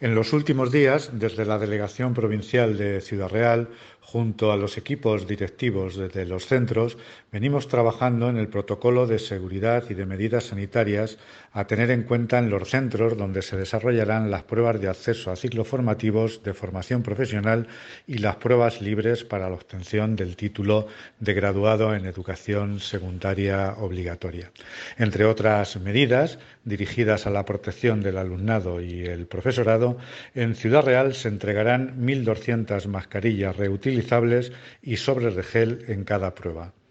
En los últimos días, desde la Delegación Provincial de Ciudad Real, junto a los equipos directivos de los centros, venimos trabajando en el protocolo de seguridad y de medidas sanitarias a tener en cuenta en los centros donde se desarrollarán las pruebas de acceso a ciclos formativos de formación profesional y las pruebas libres para la obtención del título de graduado en educación secundaria obligatoria. Entre otras medidas dirigidas a la protección del alumnado y el profesorado, en Ciudad Real se entregarán 1.200 mascarillas reutilizables y sobres de gel en cada prueba.